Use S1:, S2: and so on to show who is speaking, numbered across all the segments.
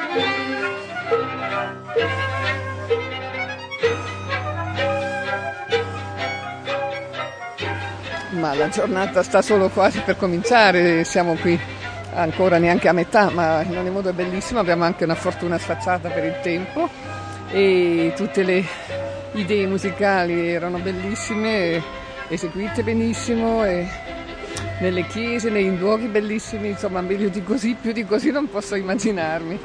S1: Ma la giornata sta solo quasi per cominciare, siamo qui ancora neanche a metà, ma in ogni modo è bellissimo, abbiamo anche una fortuna sfacciata per il tempo e tutte le idee musicali erano bellissime, eseguite benissimo e nelle chiese, nei luoghi bellissimi, insomma meglio di così, più di così non posso immaginarmi.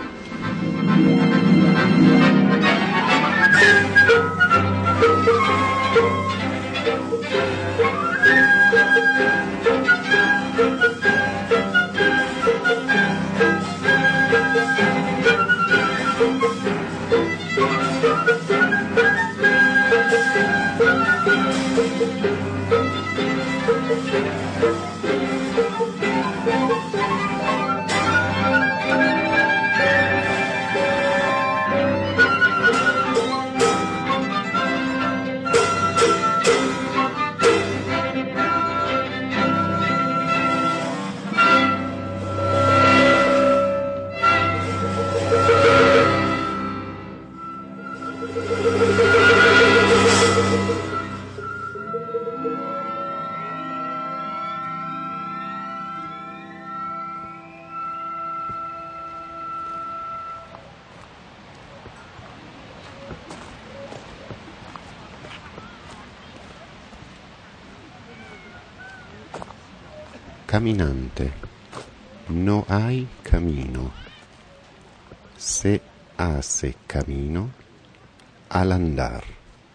S2: Caminante, no hay camino. Se hace camino al andar.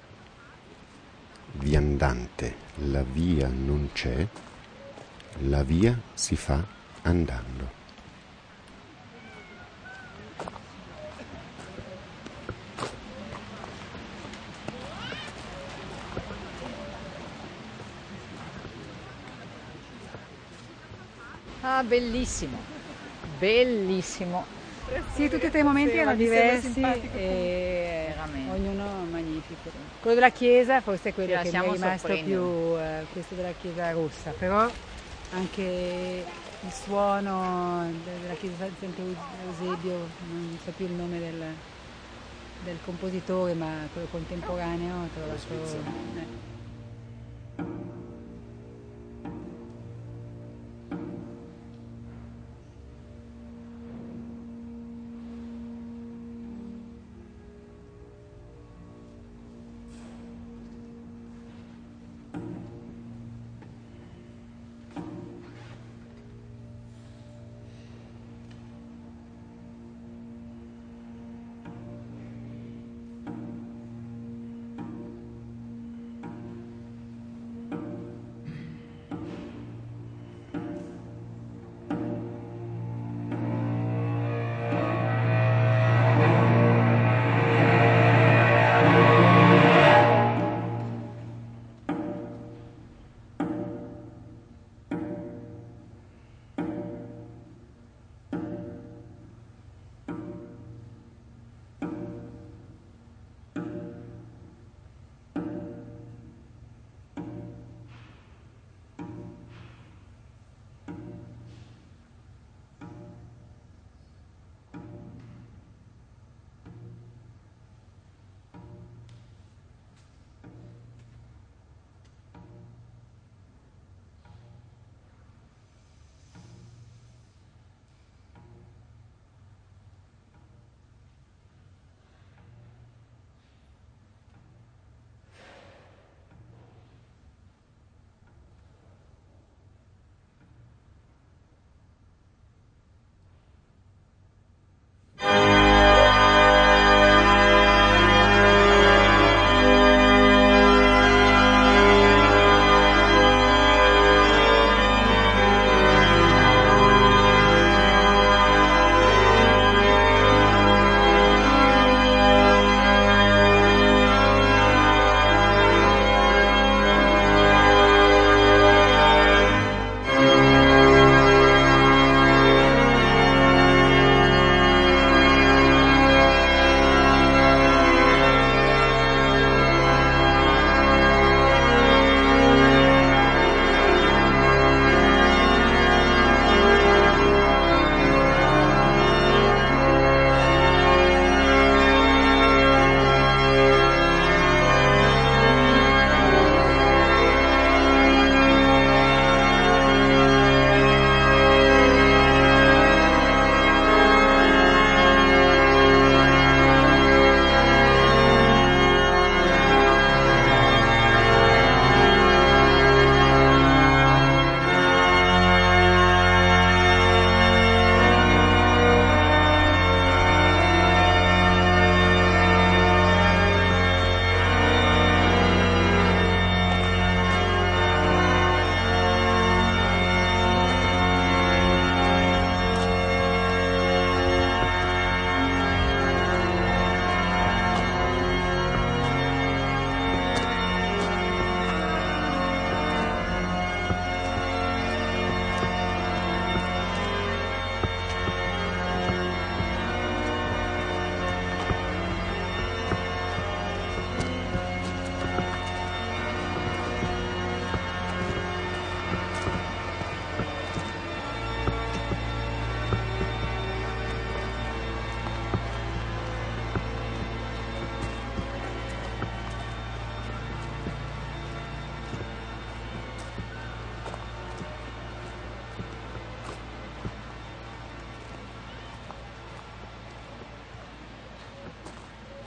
S2: Viandante, la via non c'è, la via si fa andando.
S3: Ah, bellissimo, bellissimo.
S4: Sì, tutti e tre i momenti erano diversi e
S3: Veramente.
S4: ognuno magnifico. Quello della chiesa forse è quello che mi è
S3: lasciamo
S4: rimasto
S3: sorprendere.
S4: più, questo della chiesa rossa, però anche il suono della chiesa di Sant'Eusebio, non so più il nome del compositore, ma quello contemporaneo, ho trovato...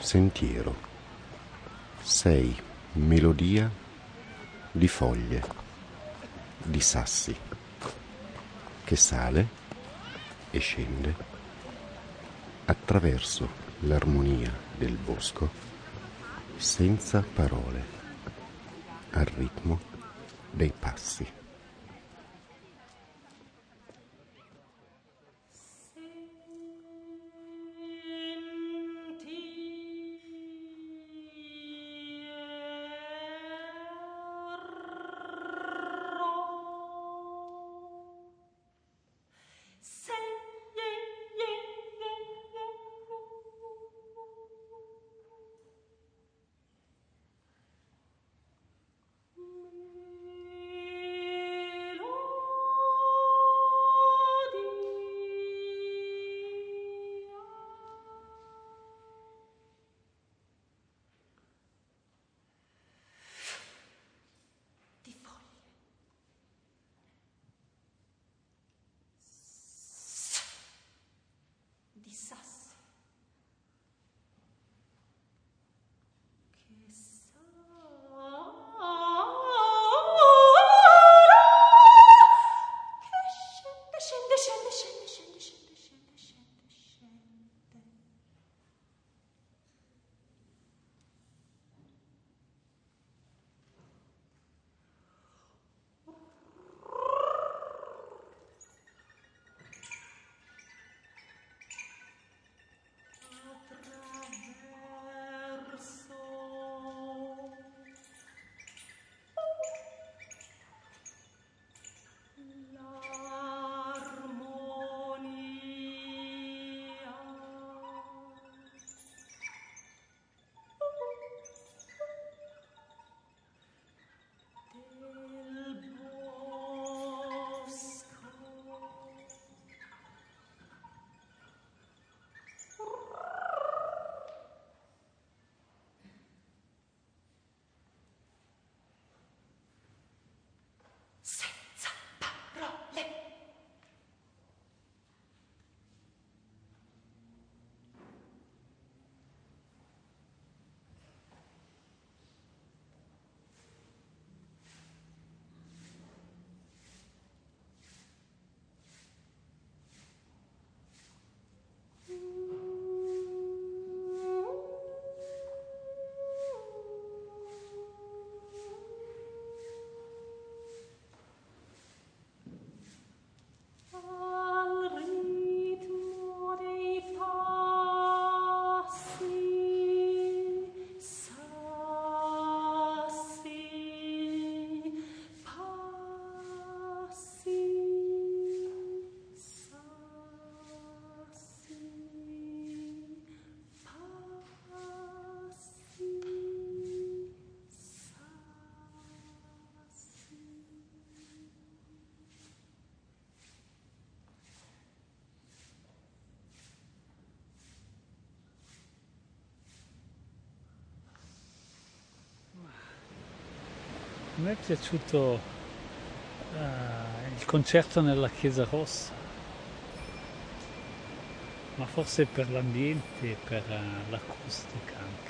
S2: sentiero. 6 melodia di foglie, di sassi, che sale e scende attraverso l'armonia del bosco senza parole, al ritmo dei passi.
S5: A me è piaciuto il concerto nella Chiesa Rossa, ma forse per l'ambiente e per l'acustica anche.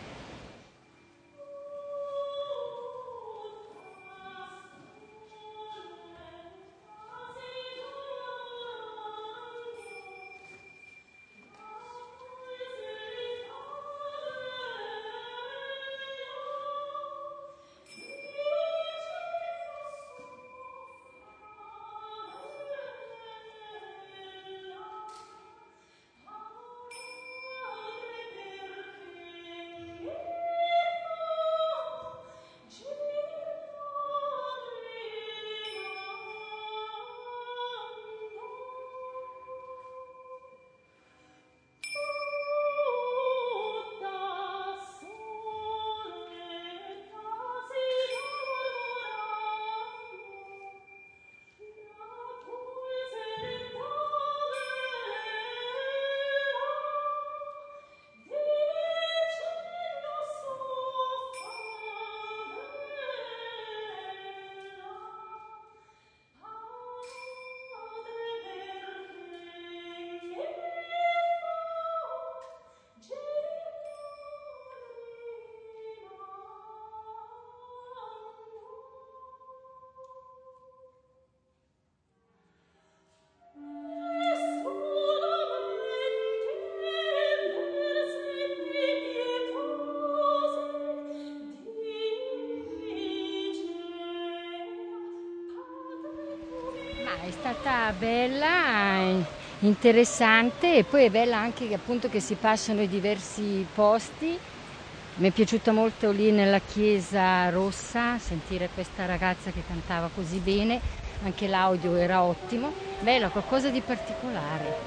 S6: giornata bella, interessante, e poi è bella anche che, appunto, che si passano i diversi posti. Mi è piaciuta molto lì nella chiesa rossa sentire questa ragazza che cantava così bene, anche l'audio era ottimo, bella, qualcosa di particolare.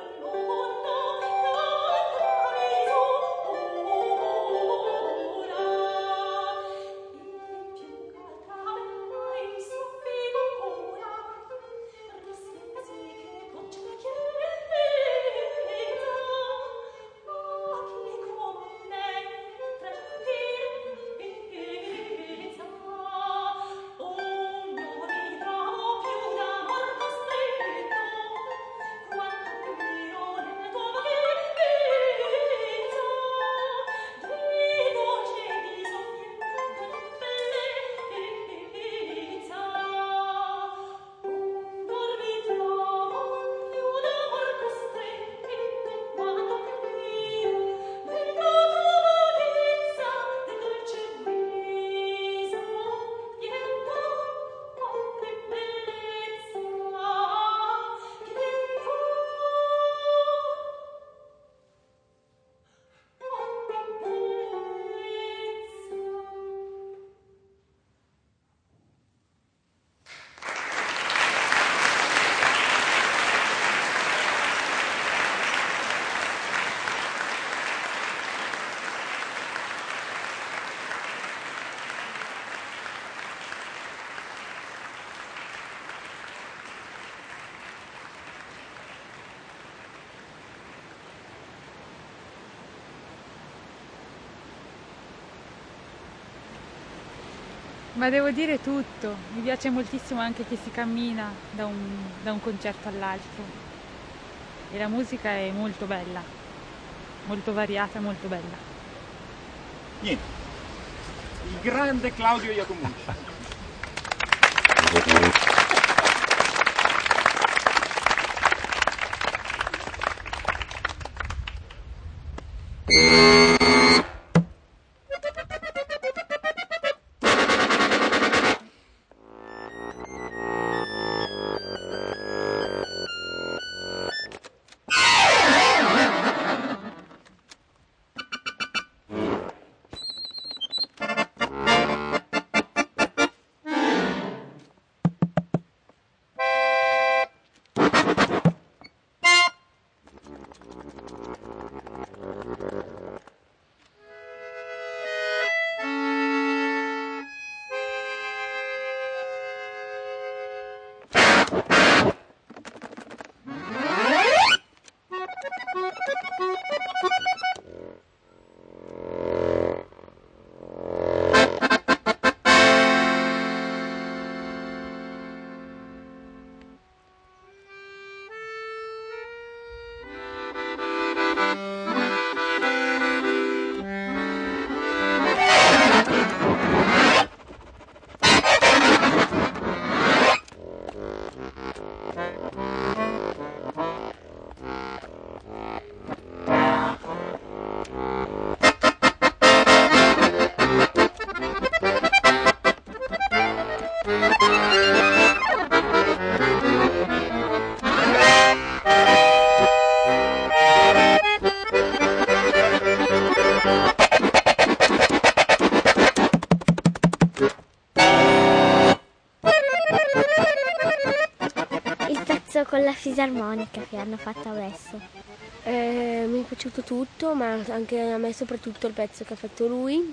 S4: Ma devo dire tutto, mi piace moltissimo anche che si cammina da un concerto all'altro e la musica è molto bella, molto variata, molto bella.
S7: Niente, il grande Claudio Iacomucci.
S8: Con la fisarmonica che hanno fatto adesso. Mi è piaciuto tutto, ma anche a me soprattutto il pezzo che ha fatto lui.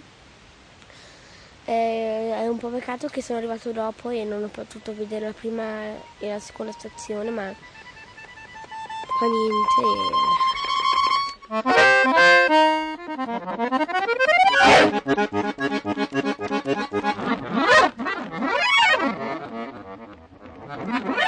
S8: È un po' peccato che sono arrivato dopo e non ho potuto vedere la prima e la seconda stazione, ma fa niente.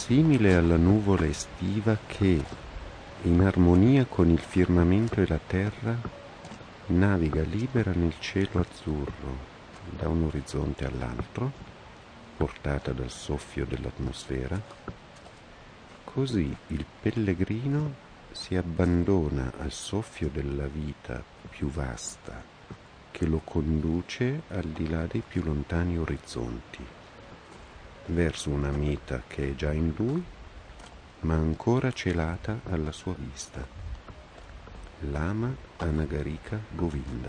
S2: simile alla nuvola estiva che, in armonia con il firmamento e la terra, naviga libera nel cielo azzurro da un orizzonte all'altro, portata dal soffio dell'atmosfera, così il pellegrino si abbandona al soffio della vita più vasta che lo conduce al di là dei più lontani orizzonti, verso una meta che è già in lui, ma ancora celata alla sua vista. Lama Anagarika Govinda.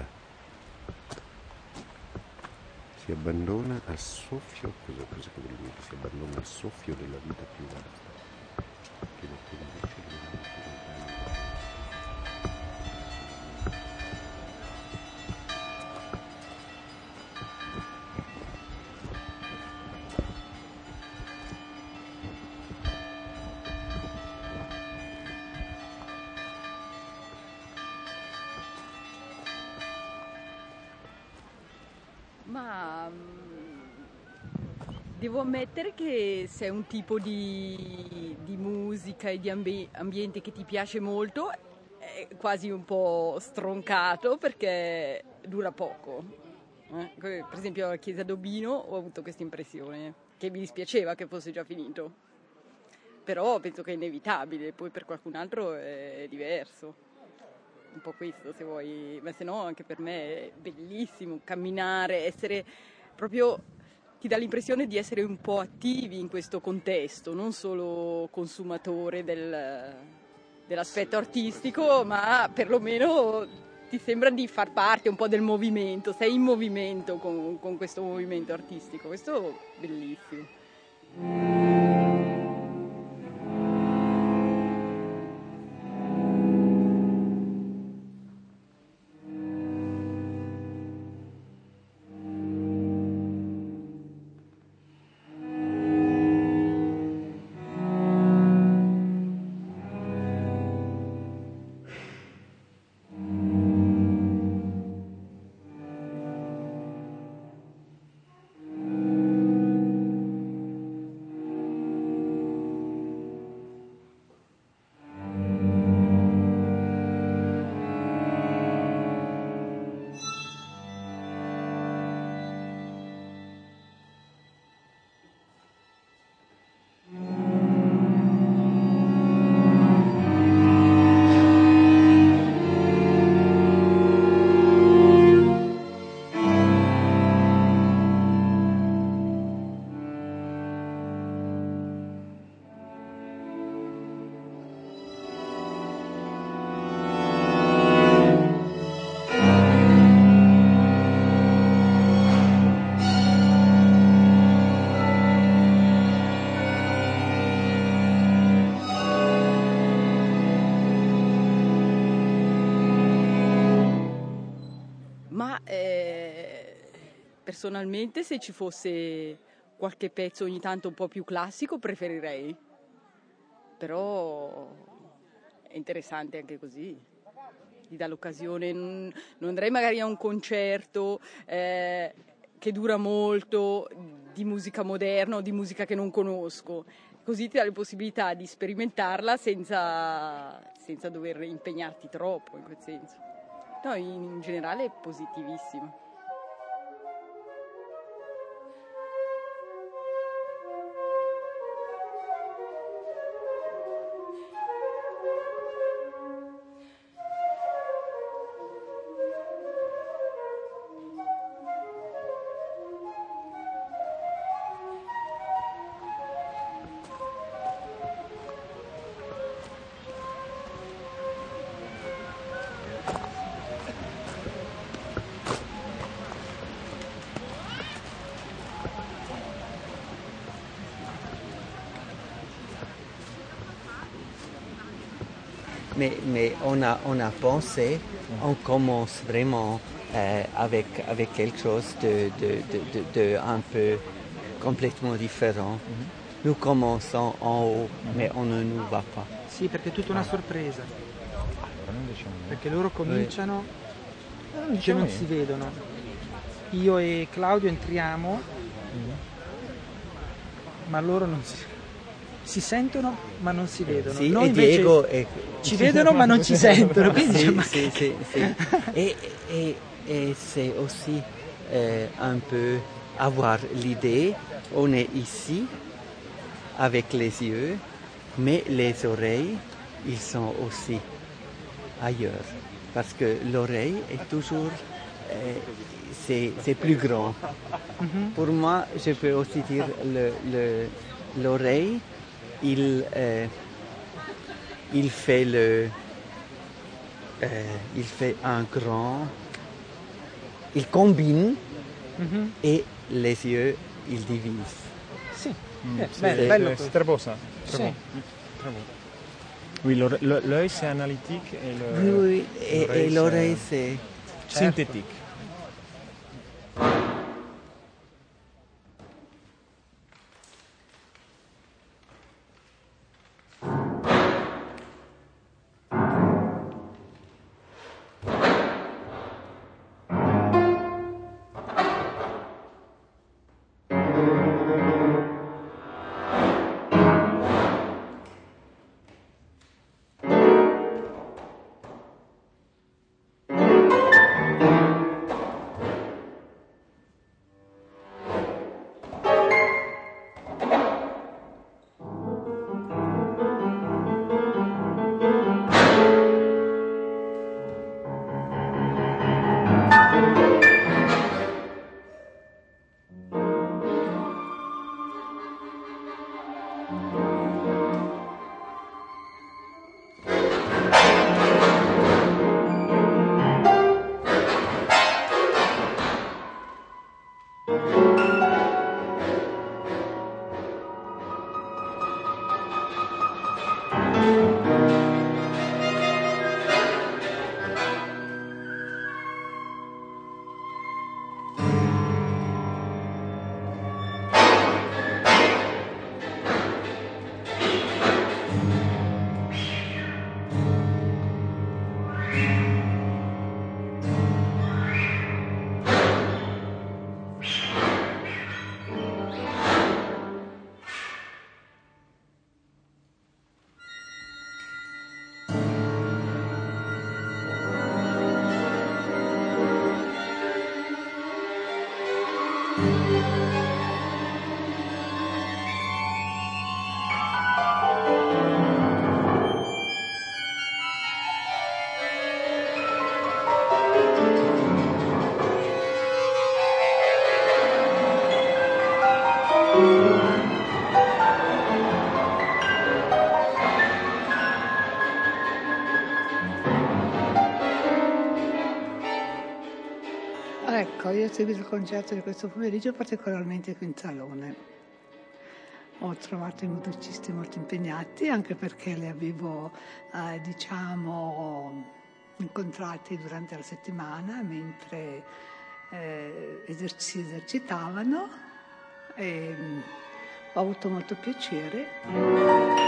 S2: Si abbandona al soffio, cosa vuol dire? Si abbandona al soffio della vita più vasta che lo conduce al di là dei più lontani.
S9: Ma devo ammettere che se è un tipo di musica e di ambiente che ti piace molto, è quasi un po' stroncato perché dura poco. Per esempio alla Chiesa d'Obino ho avuto questa impressione, che mi dispiaceva che fosse già finito. Però penso che è inevitabile, poi per qualcun altro è diverso. Un po' questo, se vuoi, ma se no anche per me è bellissimo camminare, essere proprio, ti dà l'impressione di essere un po' attivi in questo contesto, non solo consumatore dell'aspetto artistico, ma perlomeno ti sembra di far parte un po' del movimento, sei in movimento con questo movimento artistico, questo è bellissimo. Personalmente, se ci fosse qualche pezzo ogni tanto un po' più classico, preferirei. Però è interessante anche così. Ti dà l'occasione. Non andrei magari a un concerto che dura molto, di musica moderna o di musica che non conosco. Così ti dà la possibilità di sperimentarla senza dover impegnarti troppo in quel senso. No, in generale è positivissimo.
S10: Mais on a pensé, on commence vraiment avec quelque chose de un peu complètement différent. Nous commençons en haut, mais on ne nous va pas.
S11: Sì, perché è tutta una sorpresa. Perché loro cominciano che non si vedono. Io e Claudio entriamo, ma loro non si si sentono ma non si vedono.
S10: Sì,
S11: Noi
S10: e
S11: invece
S10: Diego
S11: ci vedono ma non ci sentono. Quindi
S10: sì. Et c'est aussi un peu avoir l'idée, on est ici avec les yeux, mais les oreilles, ils sont aussi ailleurs. Parce que l'oreille est toujours, c'est plus grand. Pour moi, je peux aussi dire l'oreille, il fait un grand, il combine et les yeux, il divise.
S11: Sì,
S7: bello. C'est très beau ça. Très
S11: Sì.
S7: beau. Très beau. Oui, l'œil c'est analytique et
S10: Oui, et l'oreille c'est
S7: synthétique.
S1: Ecco, io ho seguito il concerto di questo pomeriggio particolarmente qui in salone. Ho trovato i musicisti molto impegnati, anche perché li avevo, incontrati durante la settimana mentre si esercitavano e ho avuto molto piacere.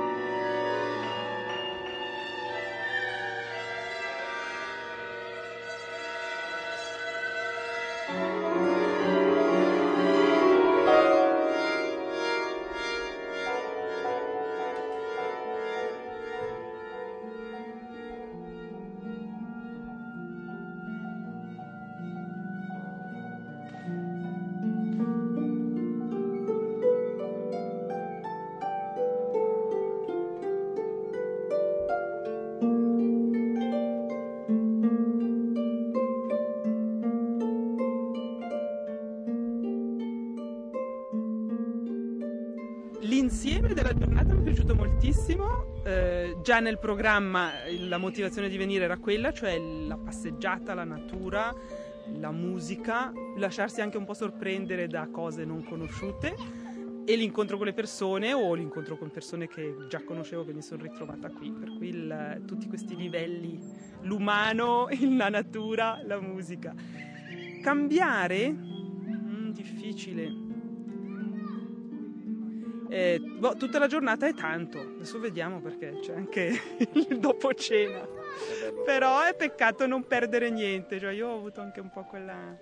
S12: L'insieme della giornata mi è piaciuto moltissimo, già nel programma la motivazione di venire era quella, cioè la passeggiata, la natura, la musica, lasciarsi anche un po' sorprendere da cose non conosciute e l'incontro con le persone o l'incontro con persone che già conoscevo che mi sono ritrovata qui, per cui tutti questi livelli, l'umano, la natura, la musica. Cambiare? Difficile. Tutta la giornata è tanto, adesso vediamo perché c'è anche il dopo cena, però è peccato non perdere niente, cioè io ho avuto anche un po' quella...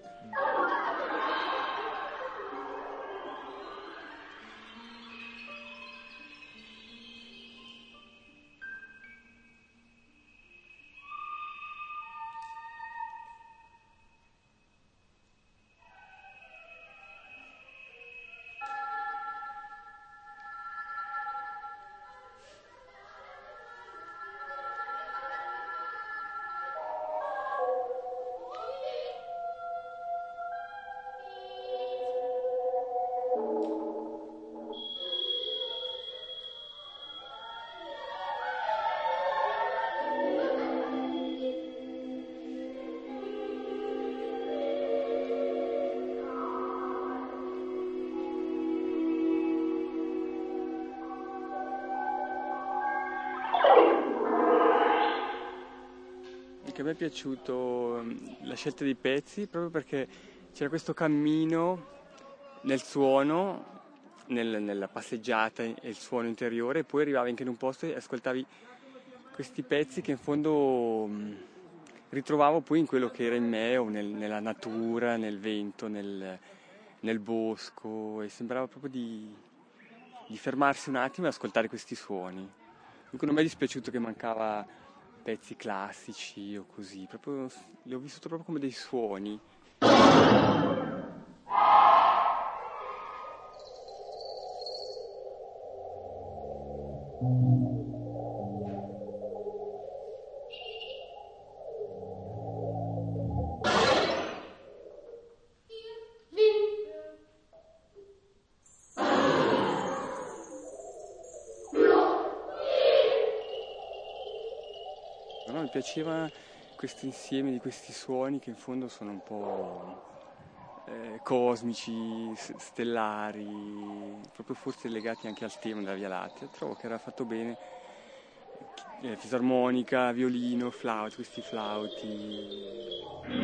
S13: che a me è piaciuto la scelta dei pezzi proprio perché c'era questo cammino nel suono, nella passeggiata e il suono interiore, e poi arrivavi anche in un posto e ascoltavi questi pezzi che in fondo ritrovavo poi in quello che era in me o nella natura, nel vento, nel bosco, e sembrava proprio di fermarsi un attimo e ascoltare questi suoni. Dunque non mi è dispiaciuto che mancava pezzi classici o così, proprio li ho vissuti proprio come dei suoni. No, mi piaceva questo insieme di questi suoni che in fondo sono un po' cosmici, stellari, proprio forse legati anche al tema della Via Lattea. Trovo che era fatto bene, fisarmonica, violino, flauto, questi flauti.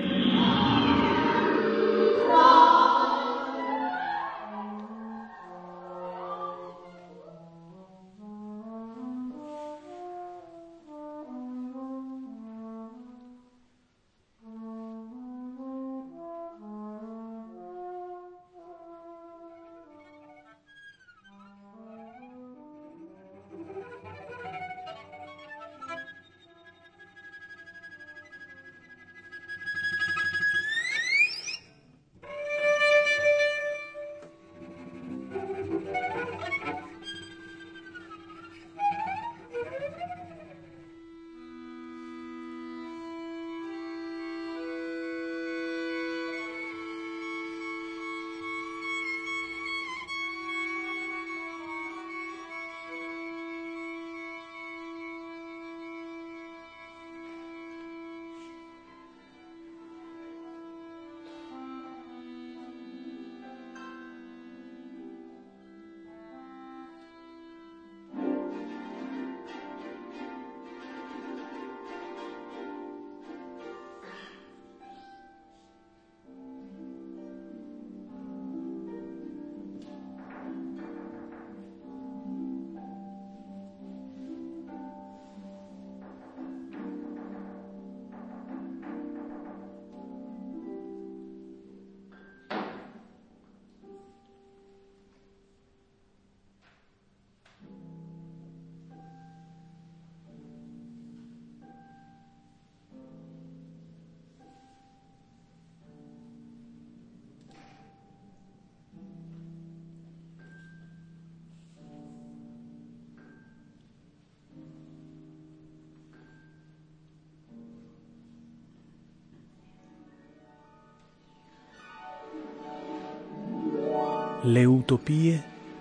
S14: Le utopie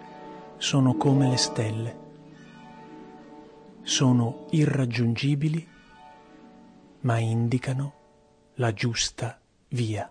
S14: sono come le stelle, sono irraggiungibili, ma indicano la giusta via.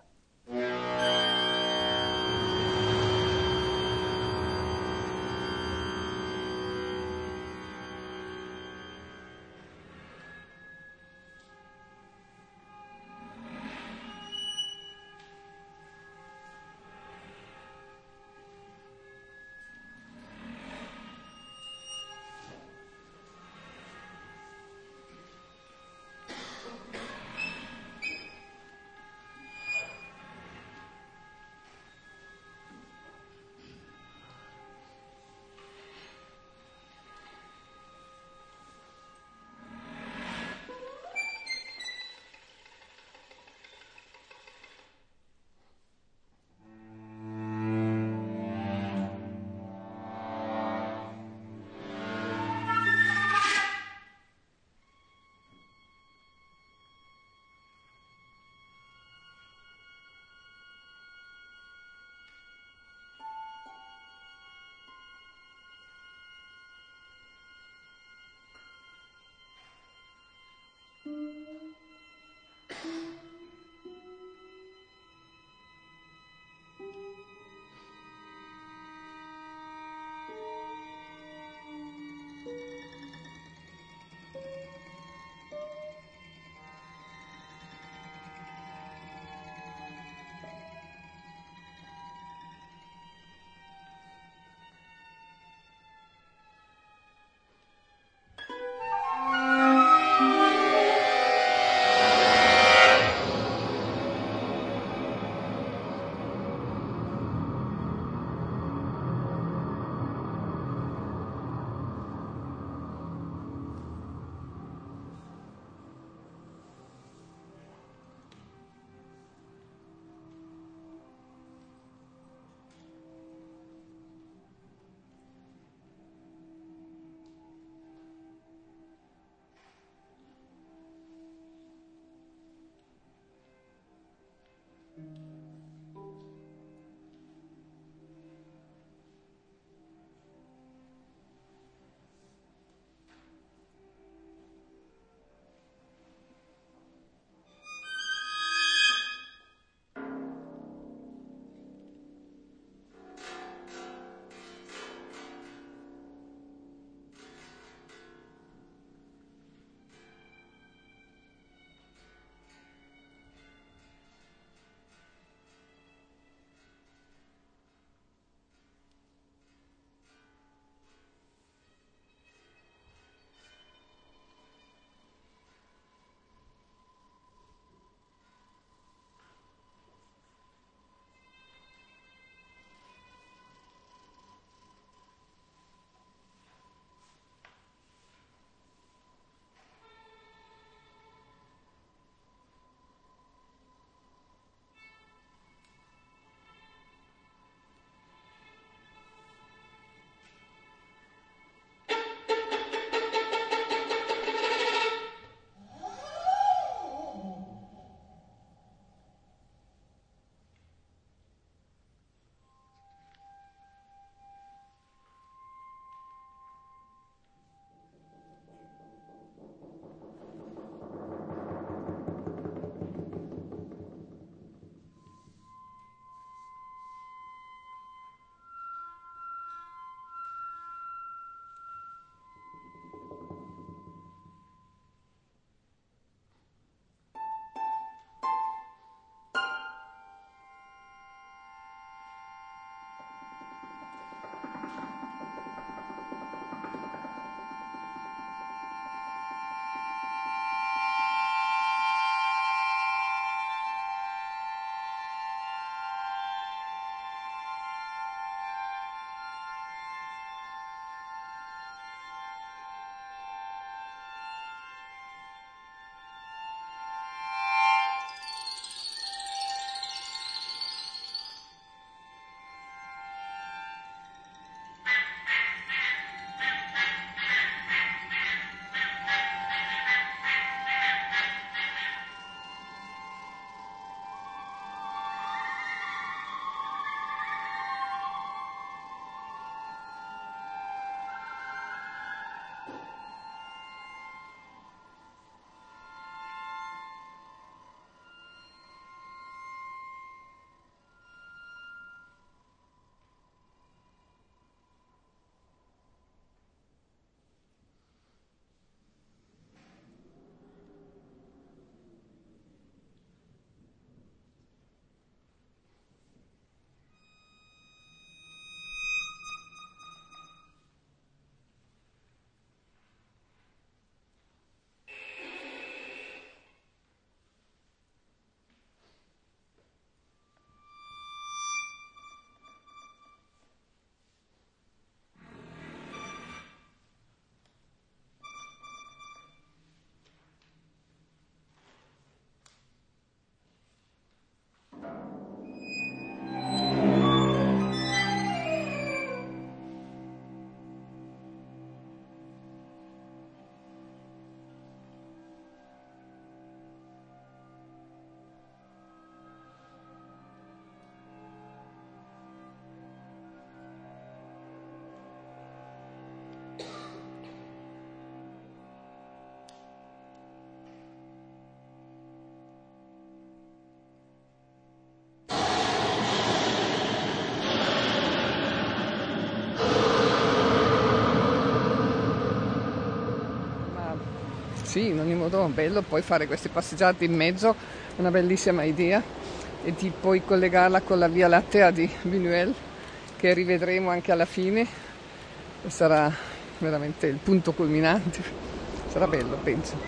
S1: sì, in ogni modo bello poi fare queste passeggiate in mezzo, una bellissima idea, e di poi collegarla con la Via Lattea di Buñuel, che rivedremo anche alla fine, e sarà veramente il punto culminante, sarà bello, penso.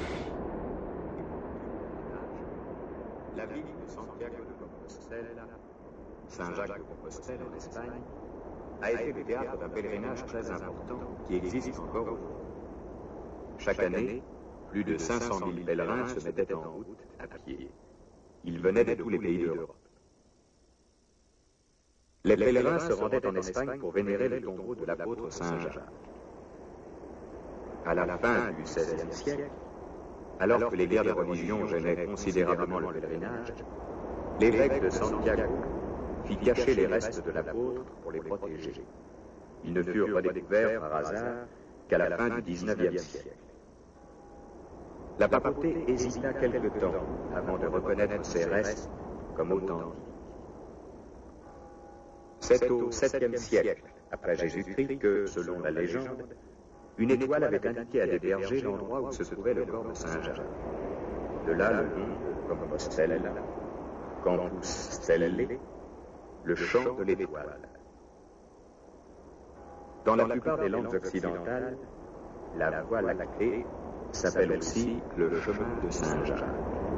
S15: La ville de Santiago de Compostela, Saint-Jacques de Compostelle en Espagne, a été le théâtre d'un pèlerinage très important qui existe encore aujourd'hui. Chaque année, plus de 500 000 pèlerins se mettaient en route à pied. Ils venaient de tous les pays d'Europe. Les pèlerins se rendaient en Espagne pour vénérer le tombeau de l'apôtre Saint Jacques. À la fin du XVIe siècle, alors que les guerres de religion gênaient considérablement le pèlerinage, l'évêque de Santiago fit cacher les restes de l'apôtre pour les protéger. Ils ne furent redécouverts par hasard qu'à la fin du XIXe siècle. La papauté hésita quelque temps avant de reconnaître ces restes comme authentiques. C'est au 7e siècle, après Jésus-Christ, que, selon la légende, une étoile avait indiqué à des bergers l'endroit où se trouvait le corps de Saint Jacques. De là le nom de Compostela, Campus Stellae, le chant de l'étoile. Dans la plupart des langues occidentales, la voie lactée s'appelle aussi le chemin de Saint Jacques.